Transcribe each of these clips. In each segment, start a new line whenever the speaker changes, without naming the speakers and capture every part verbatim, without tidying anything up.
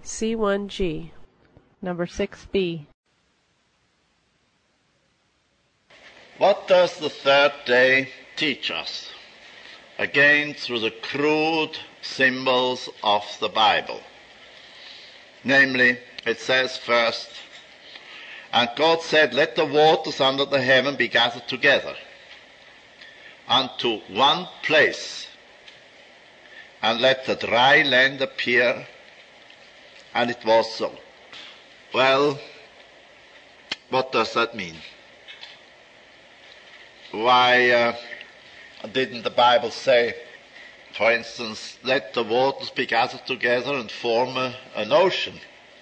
C one G.
Number six B.
What does the third day teach us? Again, through the crude symbols of the Bible. Namely, it says first, "And God said, Let the waters under the heaven be gathered together unto one place, and let the dry land appear, and it was so." Well, what does that mean? Why uh, didn't the Bible say, for instance, let the waters be gathered together and form a, an ocean?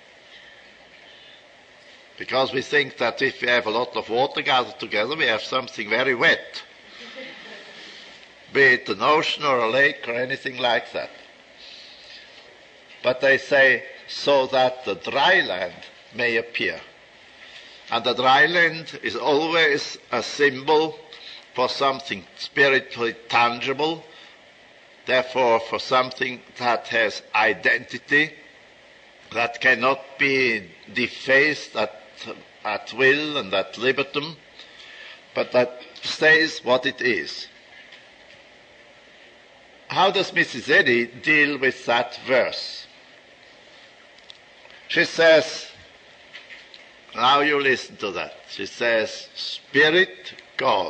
Because we think that if we have a lot of water gathered together, we have something very wet, be it an ocean or a lake or anything like that. But they say, so that the dry land may appear. And the dry land is always a symbol for something spiritually tangible, therefore for something that has identity, that cannot be defaced at, at will and at libitum, but that stays what it is. How does Missus Eddy deal with that verse? She says, now you listen to that. She says, Spirit, God.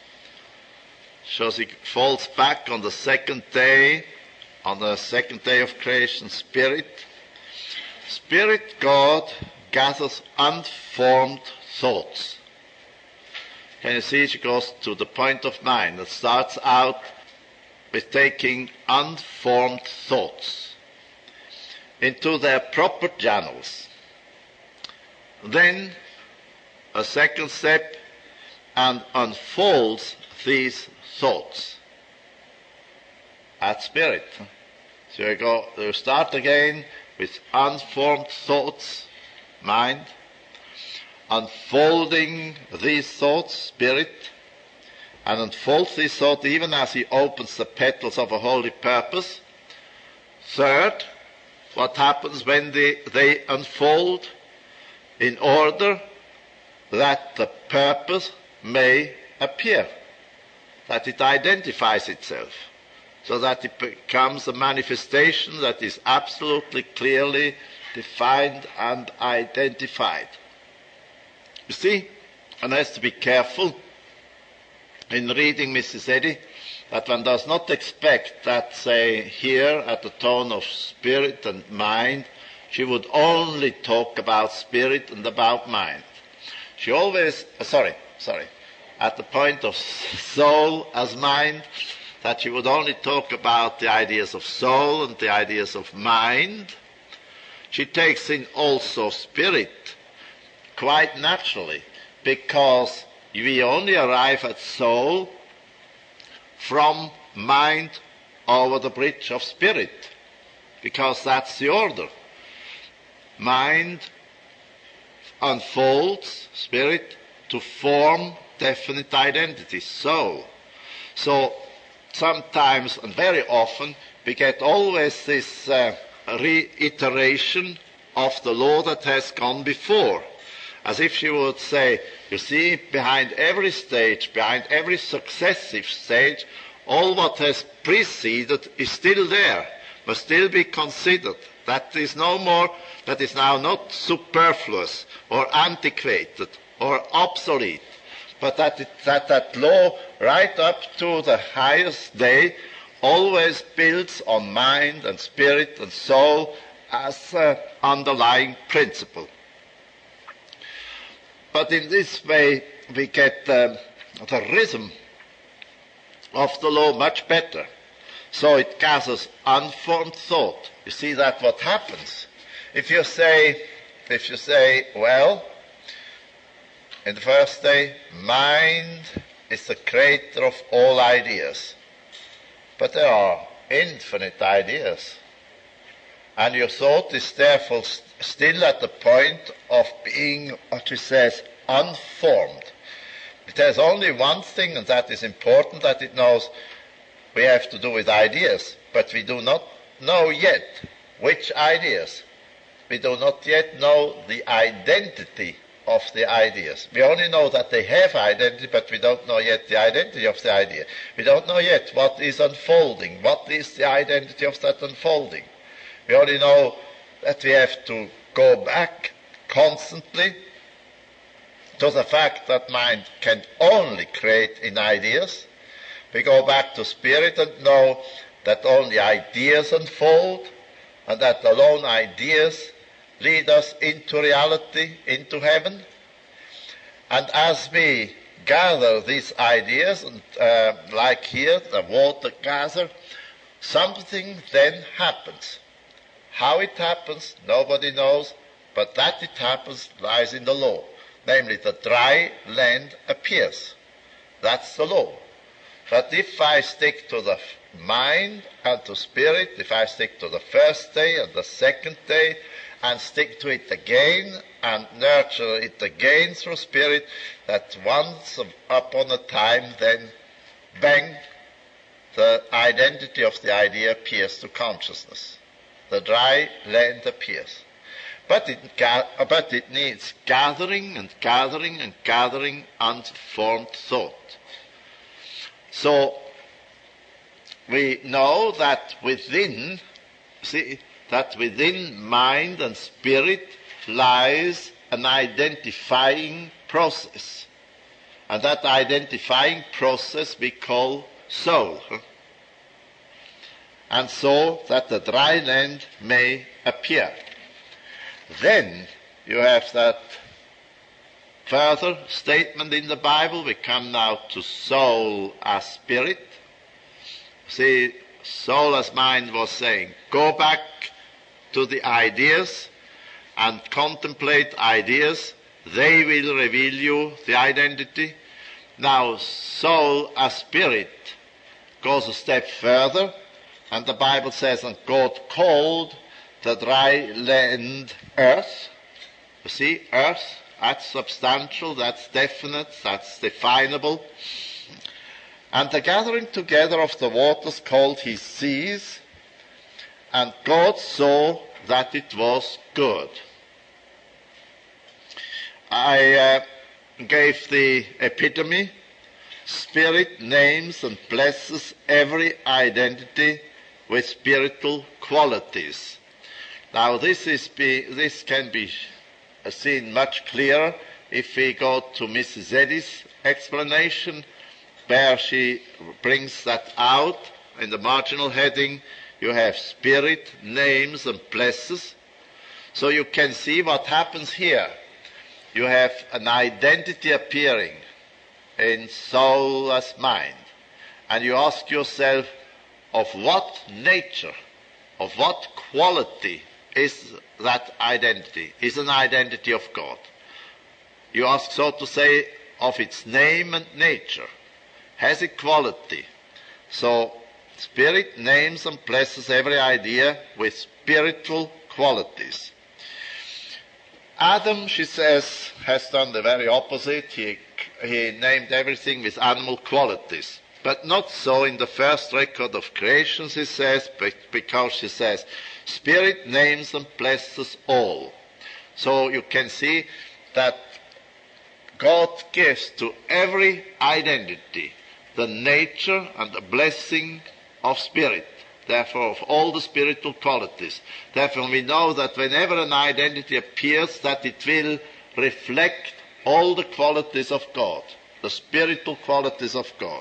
So she falls back on the second day, on the second day of creation, Spirit. Spirit, God, gathers unformed thoughts. Can you see? She goes to the point of mind. It starts out with taking unformed thoughts into their proper channels. Then a second step, and unfolds these thoughts at Spirit. So you go, you start again with unformed thoughts, mind, unfolding these thoughts, Spirit, and unfolds these thoughts even as he opens the petals of a holy purpose. Third, what happens when they, they unfold? In order that the purpose may appear, that it identifies itself, so that it becomes a manifestation that is absolutely clearly defined and identified. You see, one has to be careful in reading Missus Eddy that one does not expect that, say, here at the tone of spirit and mind, she would only talk about spirit and about mind. She always, uh, sorry, sorry, at the point of soul as mind, that she would only talk about the ideas of soul and the ideas of mind. She takes in also spirit quite naturally, because we only arrive at soul from mind over the bridge of spirit, because that's the order. Mind unfolds, spirit, to form definite identity, soul. So sometimes, and very often, we get always this uh, reiteration of the law that has gone before, as if she would say, you see, behind every stage, behind every successive stage, all what has preceded is still there, must still be considered. That is no more, that is now not superfluous or antiquated or obsolete, but that, it, that that law right up to the highest day always builds on mind and spirit and soul as an underlying principle. But in this way we get um, the rhythm of the law much better. So it gathers unformed thought. You see that what happens? If you say, if you say, well, in the first day, mind is the creator of all ideas. But there are infinite ideas. And your thought is therefore st- still at the point of being, what it says, unformed. It has only one thing, and that is important, that it knows we have to do with ideas, but we do not know yet which ideas. we do not yet know the identity of the ideas. We only know that they have identity, but we don't know yet the identity of the idea. We don't know yet what is unfolding, what is the identity of that unfolding. We only know that we have to go back constantly to the fact that mind can only create in ideas. We go back to spirit and know that only ideas unfold, and that alone ideas lead us into reality, into heaven. And as we gather these ideas, and uh, like here, the water gather, something then happens. How it happens, nobody knows, but that it happens lies in the law. Namely, the dry land appears. That's the law. But if I stick to the mind and to spirit, if I stick to the first day and the second day, and stick to it again and nurture it again through spirit, that once upon a time then, bang, the identity of the idea appears to consciousness. The dry land appears. But it, but it needs gathering and gathering and gathering unformed thought. So we know that within, see, that within mind and spirit lies an identifying process. And that identifying process we call soul. And so that the dry land may appear. Then you have that further statement in the Bible. We come now to soul as spirit. See, soul as mind was saying, go back to the ideas and contemplate ideas. They will reveal you the identity. Now, soul as spirit goes a step further, and the Bible says, and God called the dry land earth. You see, earth, that's substantial, that's definite, that's definable. And the gathering together of the waters called he seas, and God saw that it was good. I uh, gave the epitome. Spirit names and blesses every identity with spiritual qualities. Now this is be, this can be seen much clearer if we go to Missus Eddy's explanation, where she brings that out in the marginal heading. You have spirit, names and blesses. So you can see what happens here. You have an identity appearing in soul as mind. And you ask yourself, of what nature, of what quality is that identity? Is an identity of God. You ask, so to say, of its name and nature. Has it quality? So, spirit names and blesses every idea with spiritual qualities. Adam, she says, has done the very opposite. He, he named everything with animal qualities. But not so in the first record of creation, she says, because she says, spirit names and blesses all. So you can see that God gives to every identity the nature and the blessing of spirit, therefore of all the spiritual qualities. Therefore we know that whenever an identity appears, that it will reflect all the qualities of God, the spiritual qualities of God.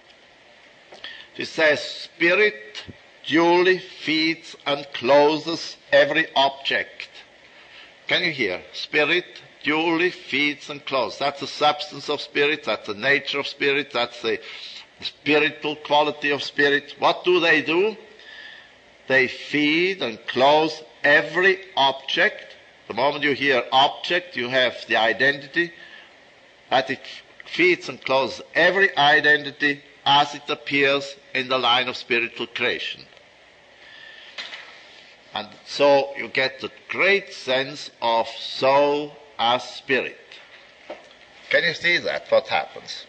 She says, spirit duly feeds and clothes every object. Can you hear? Spirit duly feeds and clothes. That's the substance of spirit, that's the nature of spirit, that's the spiritual quality of spirit. What do they do? They feed and clothe every object. The moment you hear object, you have the identity, that it feeds and clothes every identity as it appears in the line of spiritual creation. And so you get the great sense of soul as spirit. Can you see that, what happens?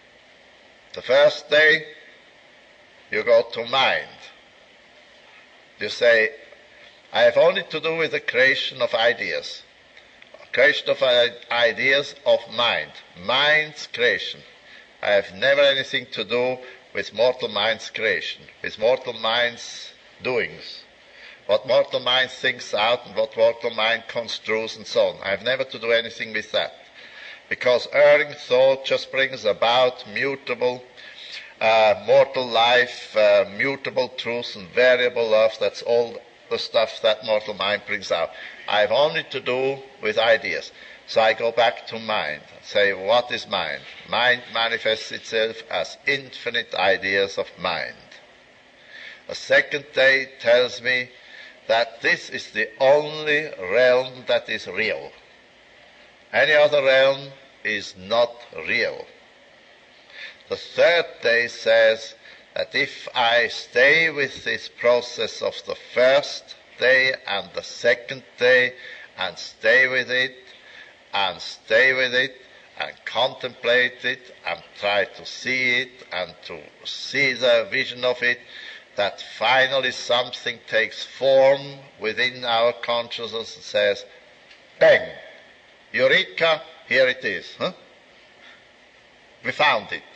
The first day, you go to mind. You say, I have only to do with the creation of ideas. Creation of ideas of mind. Mind's creation. I have never anything to do with mortal mind's creation, with mortal mind's doings. What mortal mind thinks out and what mortal mind construes and so on. I have never to do anything with that. Because erring thought just brings about mutable, uh, mortal life, uh, mutable truth and variable love. That's all the stuff that mortal mind brings out. I have only to do with ideas. So I go back to mind and say, what is mind? Mind manifests itself as infinite ideas of mind. The second day tells me that this is the only realm that is real. Any other realm is not real. The third day says that if I stay with this process of the first day and the second day and stay with it and stay with it and contemplate it and try to see it and to see the vision of it, that finally something takes form within our consciousness and says, bang, eureka, here it is. Huh? We found it.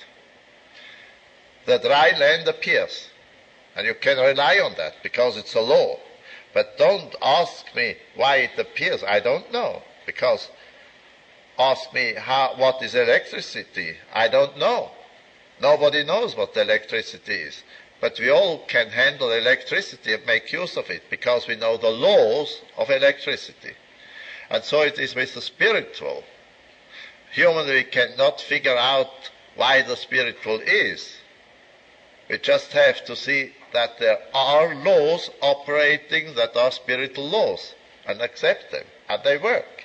The dry land appears. And you can rely on that because it's a law. But don't ask me why it appears. I don't know. Because ask me how, what is electricity. I don't know. Nobody knows what electricity is. But we all can handle electricity and make use of it because we know the laws of electricity. And so it is with the spiritual. Humanly, we cannot figure out why the spiritual is. We just have to see that there are laws operating that are spiritual laws and accept them, and they work.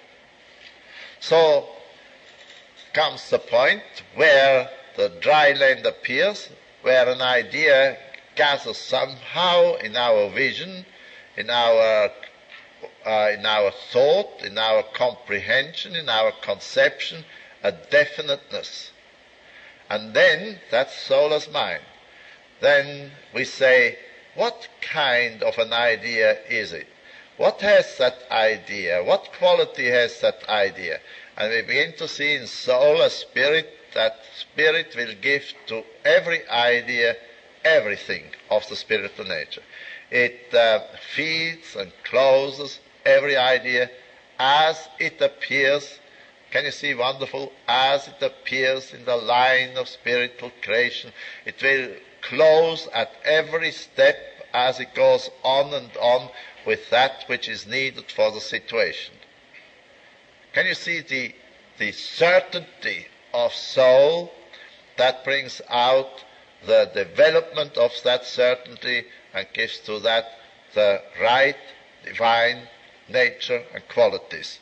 So comes the point where the dry land appears, where an idea gathers somehow in our vision, in our uh, in our thought, in our comprehension, in our conception, a definiteness. And then that's soul as mind. Then we say, what kind of an idea is it? What has that idea? What quality has that idea? And we begin to see in soul a spirit, that spirit will give to every idea everything of the spiritual nature. It uh, feeds and closes every idea as it appears. Can you see wonderful? As it appears in the line of spiritual creation, it will close at every step as it goes on and on with that which is needed for the situation. Can you see the, the certainty of soul that brings out the development of that certainty and gives to that the right divine nature and qualities?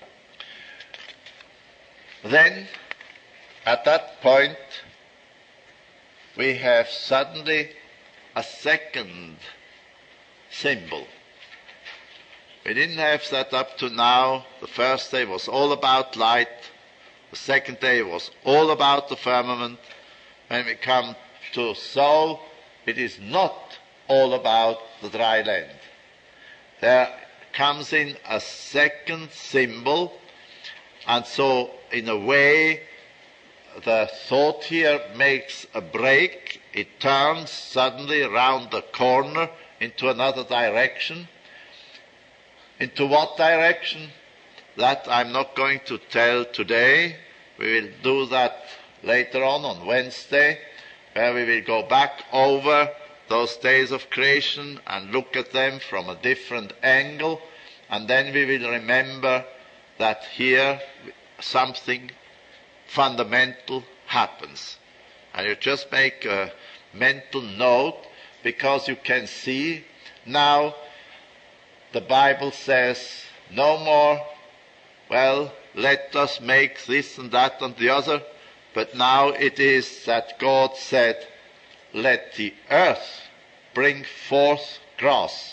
Then, at that point, we have suddenly a second symbol. We didn't have that up to now. The first day was all about light. The second day was all about the firmament. When we come to soul, it is not all about the dry land. There comes in a second symbol, and so in a way the thought here makes a break. It turns suddenly round the corner into another direction. Into what direction? That I'm not going to tell today. We will do that later on, on Wednesday, where we will go back over those days of creation and look at them from a different angle, and then we will remember that here something fundamental happens. And you just make a mental note, because you can see now the Bible says no more, well, let us make this and that and the other, but now it is that God said, let the earth bring forth grass.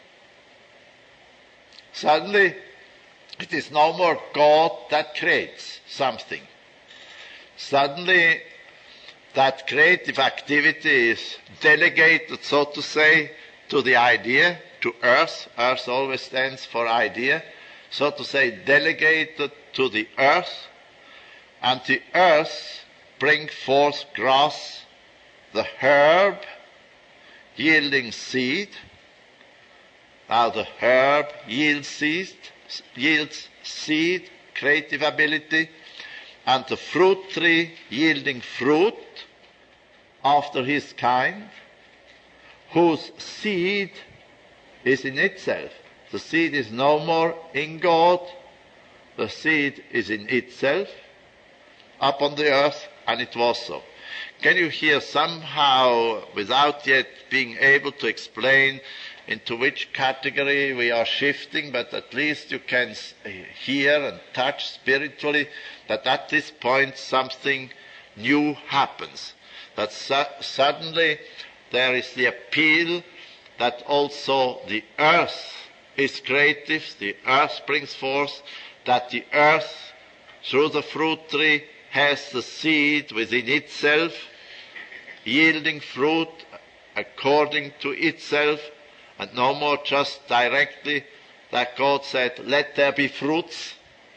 Suddenly, it is no more God that creates something. Suddenly, that creative activity is delegated, so to say, to the idea, to earth. Earth always stands for idea. So to say, delegated to the earth, and the earth bring forth grass, the herb, yielding seed. Now the herb yields seed, yields seed, creative ability, and the fruit tree yielding fruit after his kind, whose seed is in itself. The seed is no more in God, the seed is in itself, upon the earth, and it was so. Can you hear somehow, without yet being able to explain into which category we are shifting, but at least you can hear and touch spiritually that at this point something new happens, that su- suddenly there is the appeal that also the earth is creative, the earth brings forth, that the earth through the fruit tree has the seed within itself, yielding fruit according to itself, and no more just directly that God said, let there be fruits,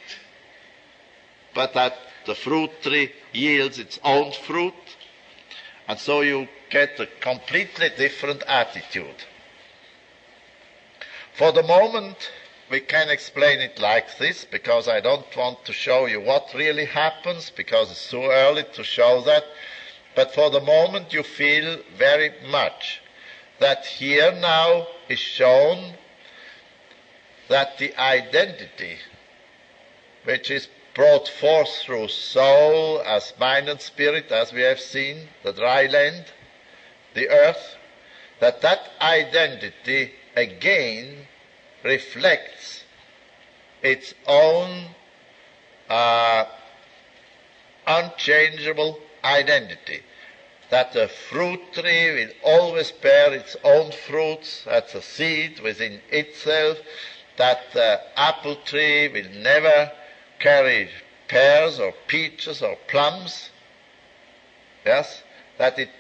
but that the fruit tree yields its own fruit, and so you get a completely different attitude. For the moment, we can explain it like this, because I don't want to show you what really happens, because it's too early to show that. But for the moment, you feel very much that here now is shown that the identity which is brought forth through soul as mind and spirit, as we have seen, the dry land, the earth, that that identity again reflects its own uh, unchangeable identity, that the fruit tree will always bear its own fruits, that's a seed within itself, that the apple tree will never carry pears or peaches or plums, yes, that it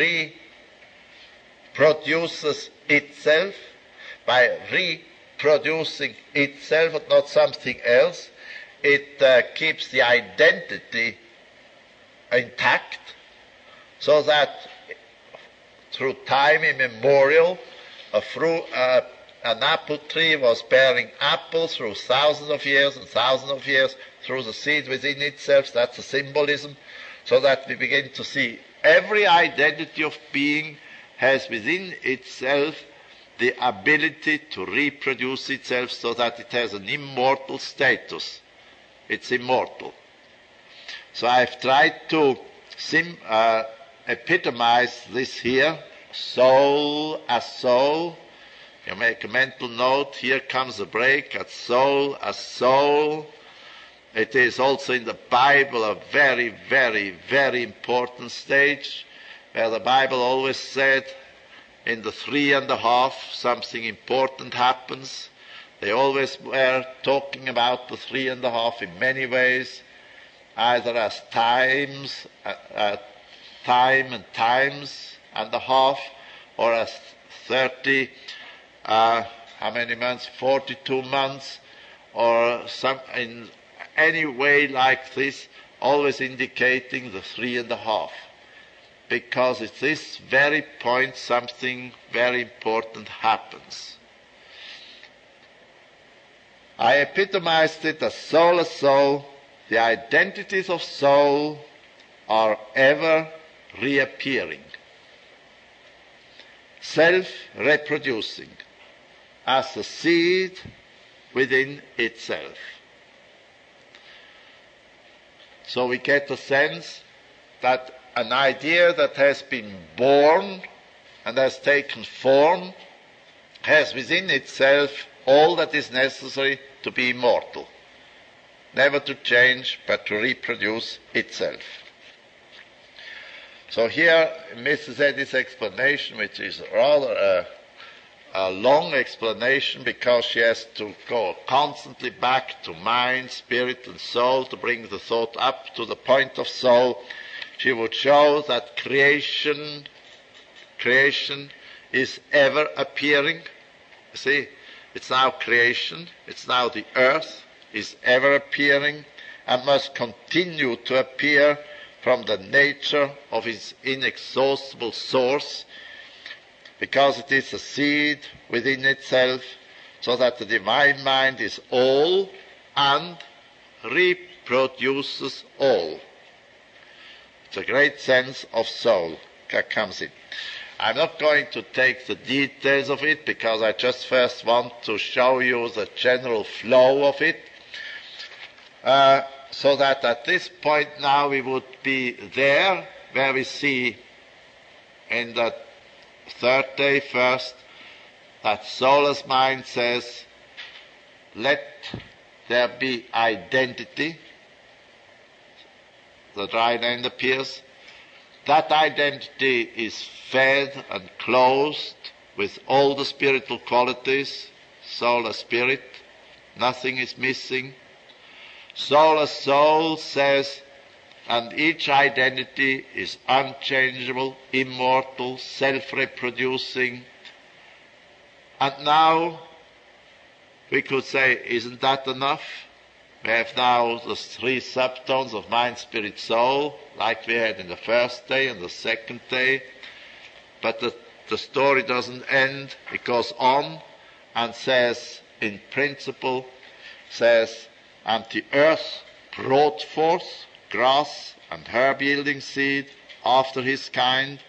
reproduces itself by reproducing itself and not something else. It uh, keeps the identity intact, so that through time immemorial, a fruit, uh, an apple tree was bearing apples through thousands of years and thousands of years through the seed within itself. That's a symbolism, so that we begin to see every identity of being has within itself the ability to reproduce itself, so that it has an immortal status. It's immortal. So I've tried to sim, uh, epitomize this here, soul as soul. You make a mental note, here comes a break at soul as soul. It is also in the Bible a very, very, very important stage, where the Bible always said, in the three and a half, something important happens. They always were talking about the three and a half in many ways, either as times, uh, uh, time and times and a half, or as thirty, uh, how many months? forty-two months, or some in any way like this, always indicating the three and a half. Because at this very point something very important happens. I epitomized it as soul as soul. The identities of soul are ever reappearing, self-reproducing, as a seed within itself. So we get a sense that an idea that has been born and has taken form has within itself all that is necessary to be immortal, never to change but to reproduce itself. So here Missus Eddy's explanation, which is rather a, a long explanation, because she has to go constantly back to mind, spirit and soul to bring the thought up to the point of soul. She would show that creation, creation is ever appearing. You see, it's now creation, it's now the earth is ever appearing and must continue to appear from the nature of its inexhaustible source, because it is a seed within itself, so that the divine mind is all and reproduces all. It's a great sense of soul that comes in. I'm not going to take the details of it, because I just first want to show you the general flow of it, uh, so that at this point now we would be there where we see in the third day first that soulless mind says, let there be identity. The dry land appears. That identity is fed and clothed with all the spiritual qualities, soul as spirit, nothing is missing. Soul as soul says, and each identity is unchangeable, immortal, self-reproducing. And now we could say, isn't that enough? We have now the three subtones of mind, spirit, soul, like we had in the first day and the second day. But the, the story doesn't end. It goes on and says, in principle, says, and the earth brought forth grass and herb-yielding seed after his kind,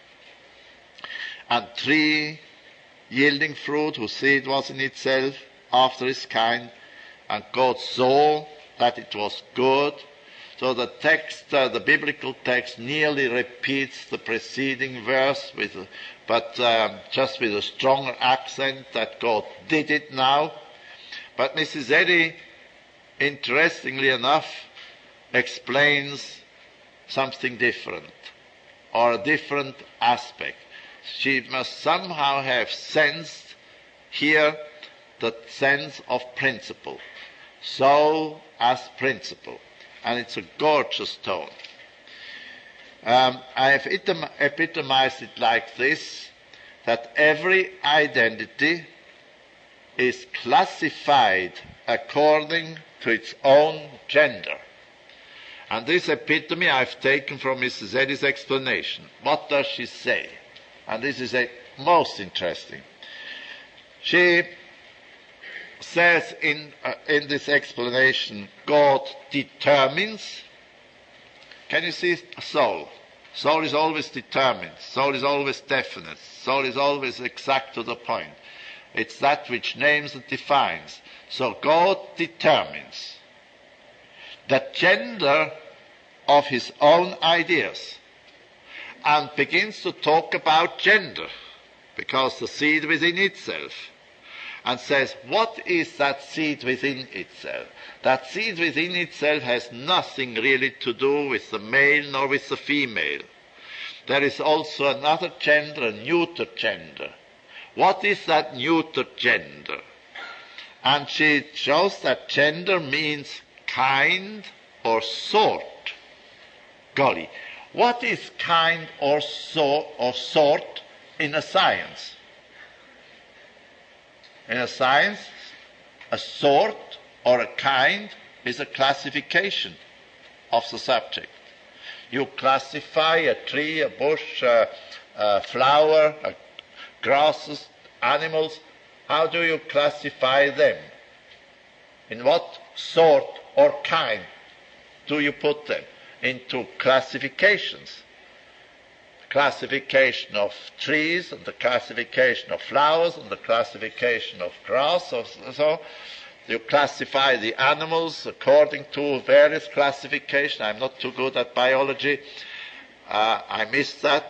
and tree yielding fruit whose seed was in itself after his kind. And God saw that it was good. So the text, uh, the biblical text, nearly repeats the preceding verse, with, but um, just with a stronger accent that God did it now. But Missus Eddy, interestingly enough, explains something different, or a different aspect. She must somehow have sensed here the sense of principle. Soul as principle. And it's a gorgeous tone. Um, I have epitom- epitomized it like this, that every identity is classified according to its own gender. And this epitome I've taken from Missus Eddy's explanation. What does she say? And this is a most interesting. She says in, uh, in this explanation, God determines. Can you see soul? Soul is always determined. Soul is always definite. Soul is always exact to the point. It's that which names and defines. So God determines the gender of his own ideas and begins to talk about gender, because the seed within itself, and says, what is that seed within itself? That seed within itself has nothing really to do with the male nor with the female. There is also another gender, a neuter gender. What is that neuter gender? And she shows that gender means kind or sort. Golly, what is kind or, so, or sort in a science? In a science, a sort or a kind is a classification of the subject. You classify a tree, a bush, a, a flower, a grasses, animals. How do you classify them? In what sort or kind do you put them? Into classifications. Classification of trees, and the classification of flowers, and the classification of grass, or so. You classify the animals according to various classifications. I'm not too good at biology. Uh, I missed that.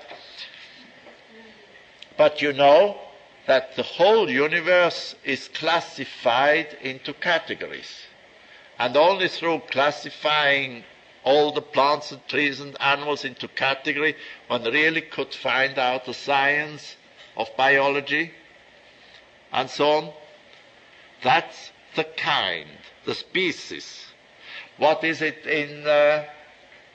But you know that the whole universe is classified into categories. And only through classifying all the plants and trees and animals into category, one really could find out the science of biology and so on. That's the kind, the species. What is it in uh,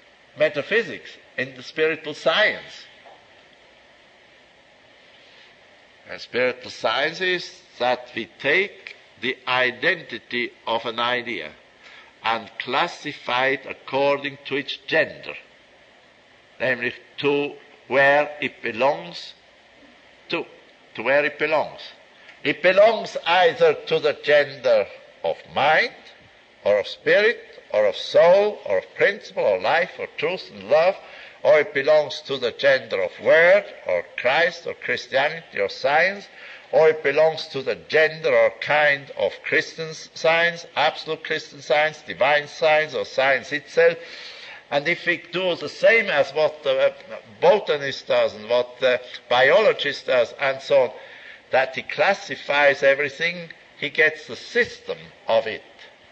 metaphysics, in the spiritual science? And spiritual science is that we take the identity of an idea and classify it according to its gender, namely to where it belongs to, to where it belongs. It belongs either to the gender of mind, or of spirit, or of soul, or of principle, or life, or truth and love, or it belongs to the gender of word, or Christ, or Christianity, or science, or it belongs to the gender or kind of Christian science, absolute Christian science, divine science, or science itself. And if we do the same as what the botanist does and what the biologist does and so on, that he classifies everything, he gets the system of it.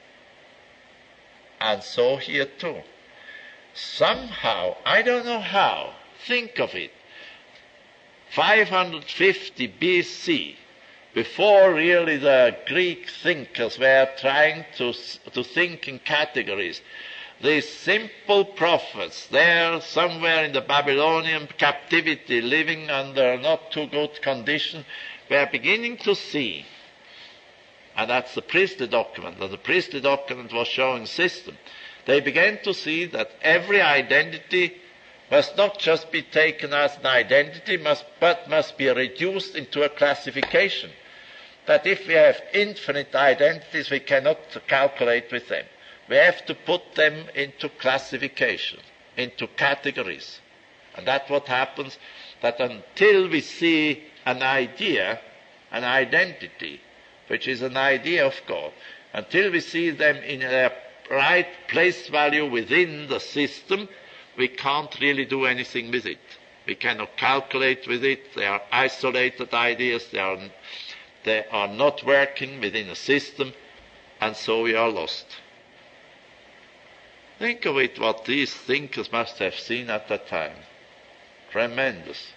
And so here too. Somehow, I don't know how, think of it, five hundred fifty B C, before really the Greek thinkers were trying to, to think in categories, these simple prophets there somewhere in the Babylonian captivity, living under not too good conditions, were beginning to see, and that's the priestly document, and the priestly document was showing system. They began to see that every identity must not just be taken as an identity, must, but must be reduced into a classification. That if we have infinite identities, we cannot calculate with them. We have to put them into classification, into categories. And that's what happens, that until we see an idea, an identity, which is an idea of God, until we see them in their right place value within the system, we can't really do anything with it. We cannot calculate with it. They are isolated ideas. They are, they are not working within a system, and so we are lost. Think of it, what these thinkers must have seen at that time. Tremendous.